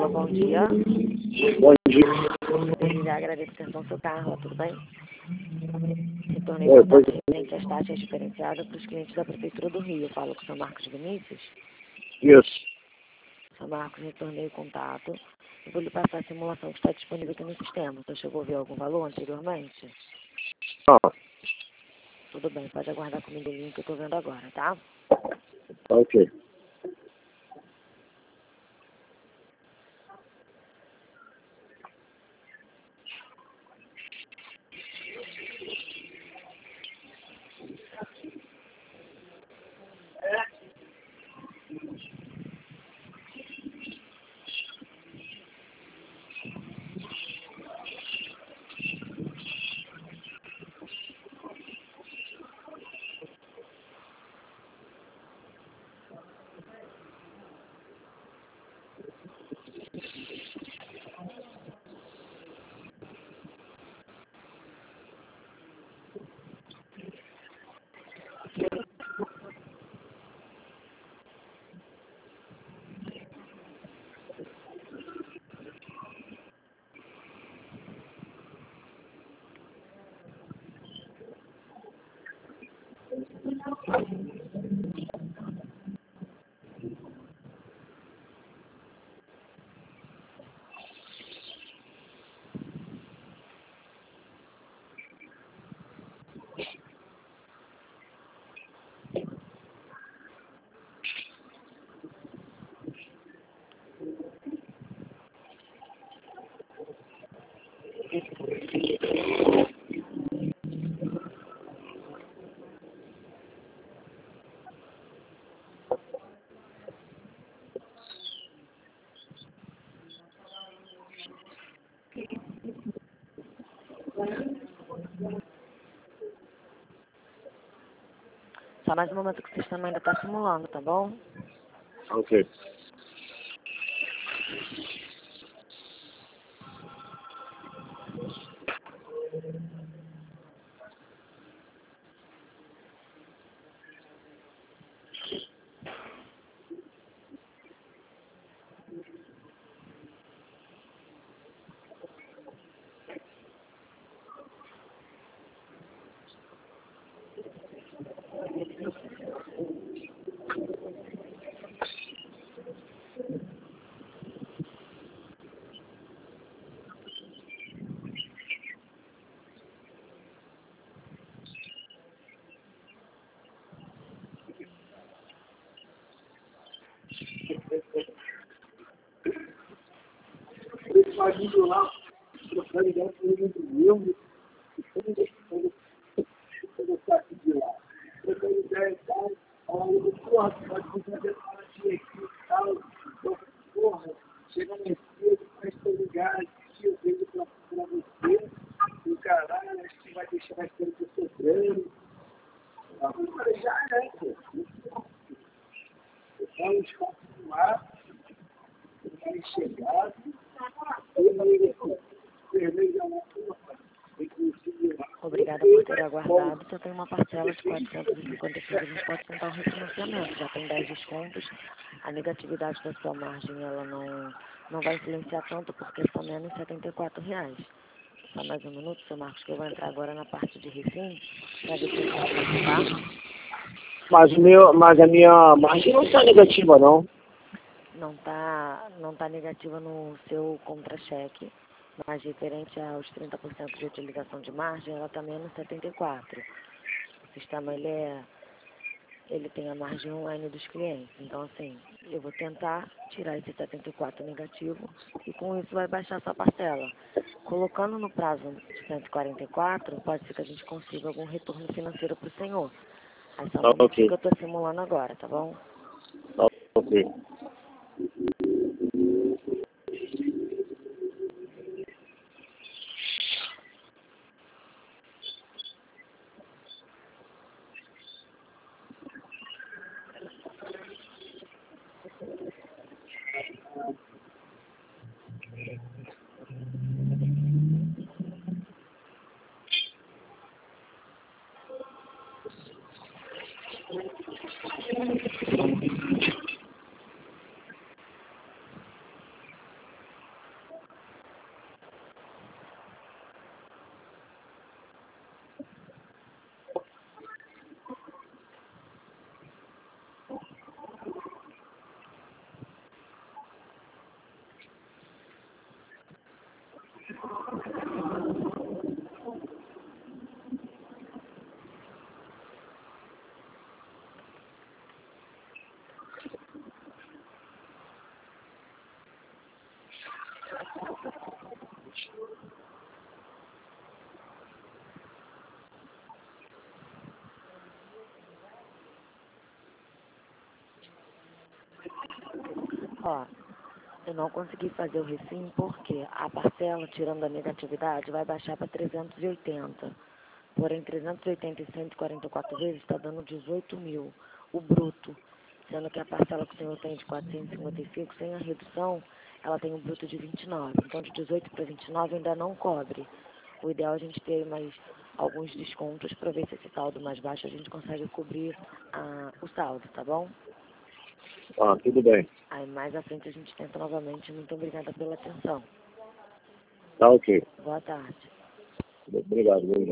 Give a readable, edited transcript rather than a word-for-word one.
Alô, bom dia. Bom dia. Desde já agradeço a atenção do seu carro, tudo bem? Retornei contato referente às taxas diferenciadas para os clientes da Prefeitura do Rio. Eu falo com o Sr. Marcos Vinícius. Isso. Sr. Marcos, retornei o contato. Eu vou lhe passar a simulação que está disponível aqui no sistema. Você chegou a ver algum valor anteriormente? Não. Tudo bem, pode aguardar comigo o link que eu estou vendo agora, tá? Ok. Só mais um momento que o sistema ainda está simulando, tá bom? Ok. Obrigada por ter aguardado. Só tem uma parcela de 455. A gente pode tentar o refinanciamento. Já tem 10 descontos. A negatividade da sua margem ela não vai influenciar tanto porque são menos R$ 74. Só mais um minuto, seu Marcos, que eu vou entrar agora na parte de refim para ver se eu consigo, tá? Mas a minha margem não está negativa, não. Não tá negativa no seu contra-cheque, mas referente aos 30% de utilização de margem, ela está menos 74. O sistema, ele tem a margem online dos clientes. Então, assim, eu vou tentar tirar esse 74 negativo e com isso vai baixar sua parcela. Colocando no prazo de 144, pode ser que a gente consiga algum retorno financeiro para o senhor. Aí só um minutinho Ok. que eu estou simulando agora, tá bom? Ok. Ó, eu não consegui fazer o refim porque a parcela, tirando a negatividade, vai baixar para 380. Porém, 380 e 144 vezes está dando 18 mil, o bruto. Sendo que a parcela que o senhor tem de 455, sem a redução, ela tem um bruto de 29. Então, de 18 para 29 ainda não cobre. O ideal é a gente ter mais alguns descontos para ver se esse saldo mais baixo a gente consegue cobrir o saldo, tá bom? Ah, tudo bem. Aí mais à frente a gente tenta novamente. Muito obrigada pela atenção. Tá ok. Boa tarde. Obrigado.